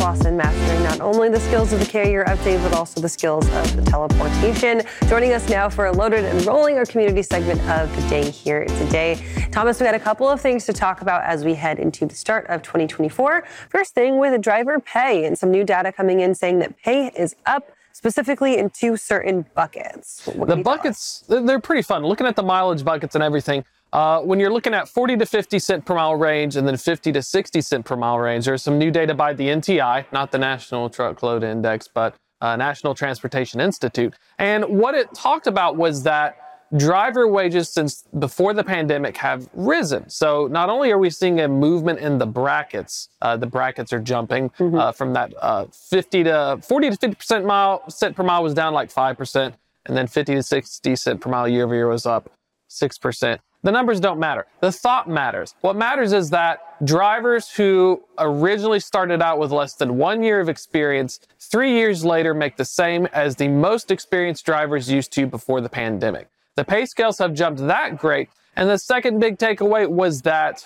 Lawson, mastering not only the skills of the carrier update, but also the skills of the teleportation. Joining us now for a loaded and rolling our community segment of the day here today. Thomas, we had a couple of things to talk about as we head into the start of 2024. First thing with driver pay and some new data coming in saying that pay is up, specifically in two certain buckets. The buckets, they're pretty fun. Looking at the mileage buckets and everything, when you're looking at 40 to 50 cent per mile range and then 50 to 60 cent per mile range, there's some new data by the NTI, not the National Truckload Index, but National Transportation Institute. And what it talked about was that driver wages since before the pandemic have risen. So not only are we seeing a movement in the brackets are jumping from that 40 to 50 cent per mile was down like 5%, and then 50 to 60 cent per mile year over year was up 6%. The numbers don't matter. The thought matters. What matters is that drivers who originally started out with less than 1 year of experience, 3 years later make the same as the most experienced drivers used to before the pandemic. The pay scales have jumped that great. And the second big takeaway was that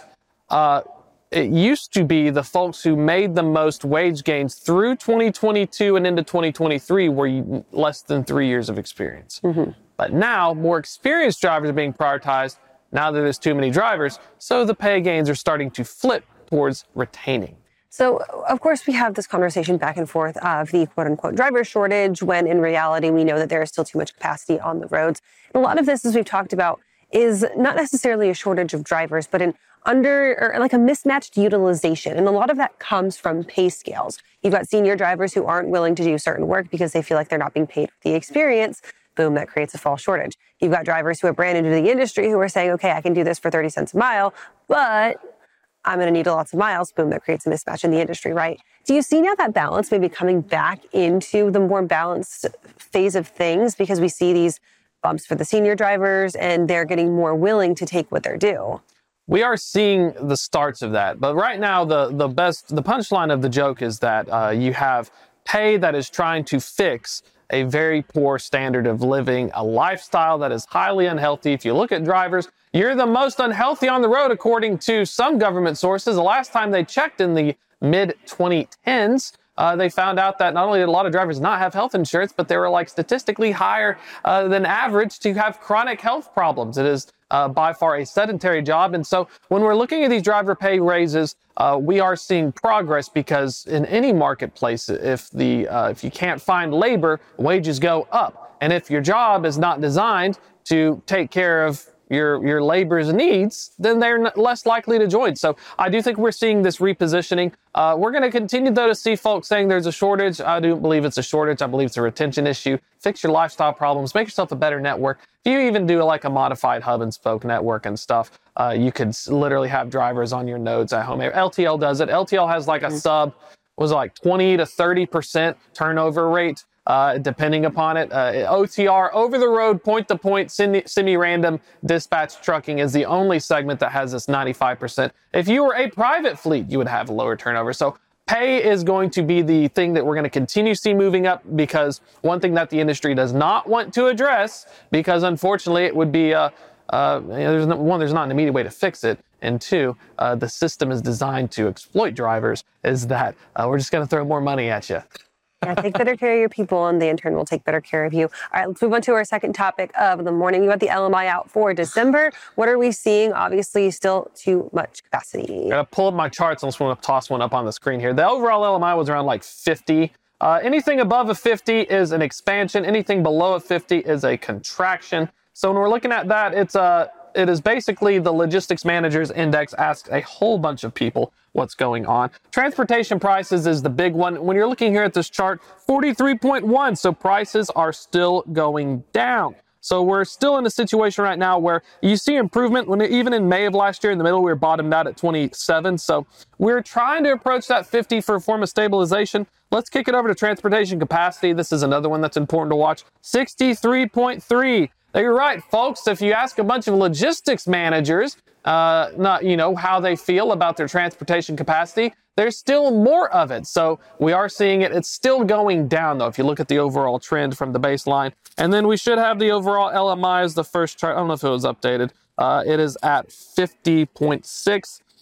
it used to be the folks who made the most wage gains through 2022 and into 2023 were less than 3 years of experience. But now more experienced drivers are being prioritized now that there's too many drivers. So the pay gains are starting to flip towards retaining. So, of course, we have this conversation back and forth of the quote-unquote driver shortage, when in reality, we know that there is still too much capacity on the roads. And a lot of this, as we've talked about, is not necessarily a shortage of drivers, but a mismatched utilization. And a lot of that comes from pay scales. You've got senior drivers who aren't willing to do certain work because they feel like they're not being paid for the experience. Boom, that creates a false shortage. You've got drivers who are brand new to the industry who are saying, okay, I can do this for 30 cents a mile, but I'm going to need lots of miles. Boom, that creates a mismatch in the industry, right? Do you see now that balance maybe coming back into the more balanced phase of things because we see these bumps for the senior drivers and they're getting more willing to take what they're due? We are seeing the starts of that. But right now, the punchline of the joke is that you have pay that is trying to fix a very poor standard of living, a lifestyle that is highly unhealthy. If you look at drivers, you're the most unhealthy on the road, according to some government sources. The last time they checked in the mid-2010s, they found out that not only did a lot of drivers not have health insurance, but they were like statistically higher than average to have chronic health problems. It is by far a sedentary job. And so when we're looking at these driver pay raises, we are seeing progress because in any marketplace, if you can't find labor, wages go up. And if your job is not designed to take care of your labor's needs, then they're less likely to join. So I do think we're seeing this repositioning. We're going to continue, though, to see folks saying there's a shortage. I don't believe it's a shortage. I believe it's a retention issue. Fix your lifestyle problems. Make yourself a better network. If you even do like a modified hub and spoke network and stuff, you could literally have drivers on your nodes at home. LTL does it. LTL has like a sub, was it like 20 to 30% turnover rate. Depending upon it. OTR, over-the-road, point-to-point, semi-random dispatch trucking is the only segment that has this 95%. If you were a private fleet, you would have lower turnover. So pay is going to be the thing that we're going to continue to see moving up, because one thing that the industry does not want to address, because unfortunately it would be, there's not an immediate way to fix it, and two, the system is designed to exploit drivers, is that we're just going to throw more money at you. Yeah, take better care of your people, and they in turn will take better care of you. All right, let's move on to our second topic of the morning. You got the LMI out for December. What are we seeing? Obviously, still too much capacity. I'm going to pull up my charts. I just want to toss one up on the screen here. The overall LMI was around like 50. Anything above a 50 is an expansion. Anything below a 50 is a contraction. So when we're looking at that, it is basically the logistics managers index asks a whole bunch of people what's going on. Transportation prices is the big one. When you're looking here at this chart, 43.1. So prices are still going down. So we're still in a situation right now where you see improvement. When even in May of last year, in the middle, we were bottomed out at 27. So we're trying to approach that 50 for a form of stabilization. Let's kick it over to transportation capacity. This is another one that's important to watch. 63.3. You're right, folks. If you ask a bunch of logistics managers, how they feel about their transportation capacity, there's still more of it. So we are seeing it. It's still going down, though, if you look at the overall trend from the baseline. And then we should have the overall LMI as the first chart. I don't know if it was updated. It is at 50.6.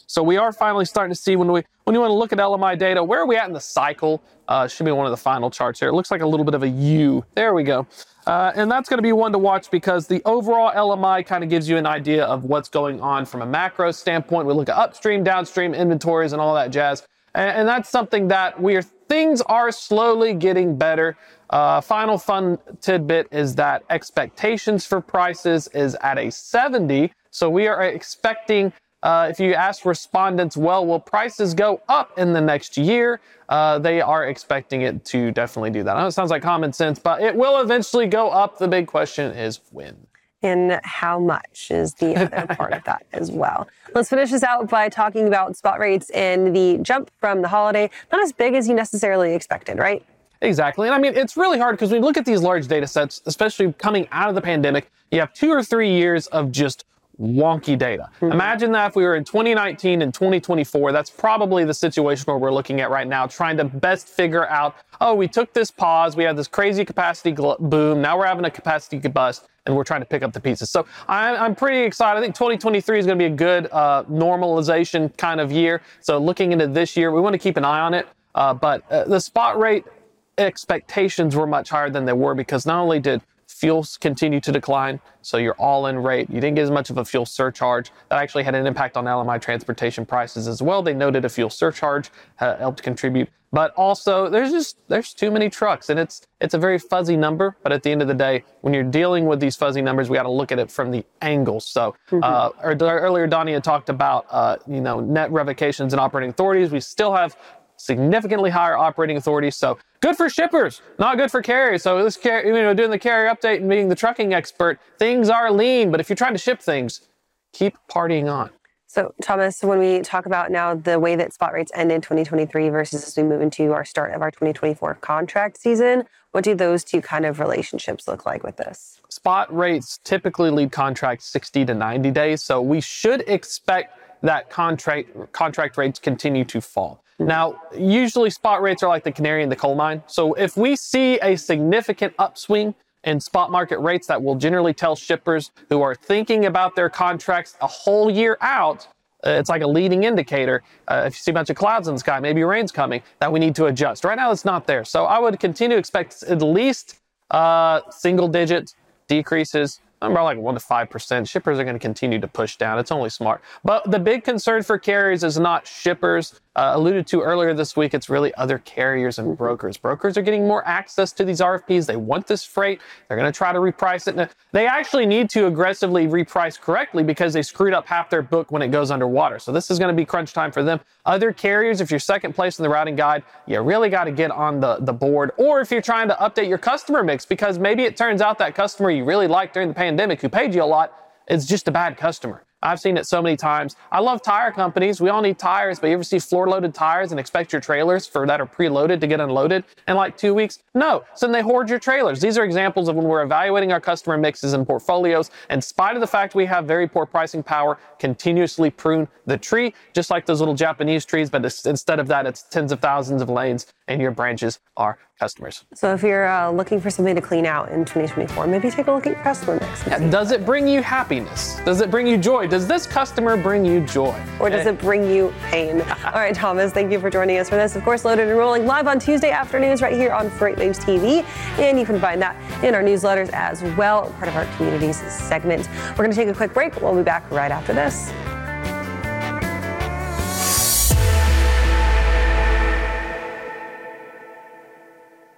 So we are finally starting to see when you want to look at LMI data, where are we at in the cycle? Should be one of the final charts here. It looks like a little bit of a U. There we go. And that's going to be one to watch because the overall LMI kind of gives you an idea of what's going on from a macro standpoint. We look at upstream, downstream inventories and all that jazz. And that's something that things are slowly getting better. Final fun tidbit is that expectations for prices is at a 70. So we are expecting, if you ask respondents, well, will prices go up in the next year? They are expecting it to definitely do that. I know it sounds like common sense, but it will eventually go up. The big question is when. And how much is the other part of that as well. Let's finish this out by talking about spot rates and the jump from the holiday. Not as big as you necessarily expected, right? Exactly. And I mean, it's really hard because when you look at these large data sets, especially coming out of the pandemic, you have 2 or 3 years of just wonky data. Mm-hmm. Imagine that if we were in 2019 and 2024, that's probably the situation where we're looking at right now, trying to best figure out, oh, we took this pause, we had this crazy capacity boom, now we're having a capacity bust, and we're trying to pick up the pieces. So I'm pretty excited. I think 2023 is going to be a good normalization kind of year. So looking into this year, we want to keep an eye on it. But the spot rate expectations were much higher than they were because not only did fuels continue to decline, so your all-in rate, you didn't get as much of a fuel surcharge. That actually had an impact on LMI transportation prices as well. They noted a fuel surcharge helped contribute, but also there's too many trucks, and it's a very fuzzy number. But at the end of the day, when you're dealing with these fuzzy numbers, we got to look at it from the angles. So earlier, Donnie had talked about net revocations and operating authorities. We still have significantly higher operating authorities. So good for shippers, not good for carriers. So this doing the carrier update and being the trucking expert, things are lean, but if you're trying to ship things, keep partying on. So Thomas, when we talk about now the way that spot rates end in 2023 versus as we move into our start of our 2024 contract season, what do those two kind of relationships look like with this? Spot rates typically lead contracts 60 to 90 days. So we should expect that contract rates continue to fall. Now, usually spot rates are like the canary in the coal mine. So if we see a significant upswing in spot market rates, that will generally tell shippers who are thinking about their contracts a whole year out, it's like a leading indicator. If you see a bunch of clouds in the sky, maybe rain's coming, that we need to adjust. Right now, it's not there. So I would continue to expect at least single-digit decreases. About like 1 to 5%. Shippers are going to continue to push down. It's only smart. But the big concern for carriers is not shippers. Alluded to earlier this week, it's really other carriers and brokers. Brokers are getting more access to these RFPs. They want this freight. They're going to try to reprice it. And they actually need to aggressively reprice correctly because they screwed up half their book when it goes underwater. So this is going to be crunch time for them. Other carriers, if you're second place in the routing guide, you really got to get on the board. Or if you're trying to update your customer mix, because maybe it turns out that customer you really liked during the pandemic who paid you a lot is just a bad customer. I've seen it so many times. I love tire companies. We all need tires, but you ever see floor-loaded tires and expect your trailers that are preloaded to get unloaded in like 2 weeks? No. So then they hoard your trailers. These are examples of when we're evaluating our customer mixes and portfolios. In spite of the fact we have very poor pricing power, continuously prune the tree, just like those little Japanese trees, but instead of that, it's tens of thousands of lanes, and your branches are customers. So if you're looking for something to clean out in 2024, maybe take a look at your customer mix. Does it bring you happiness? Does it bring you joy? Does this customer bring you joy? Or does it bring you pain? All right, Thomas, thank you for joining us for this. Of course, Loaded and Rolling live on Tuesday afternoons right here on FreightWaves TV. And you can find that in our newsletters as well, part of our communities segment. We're going to take a quick break. We'll be back right after this.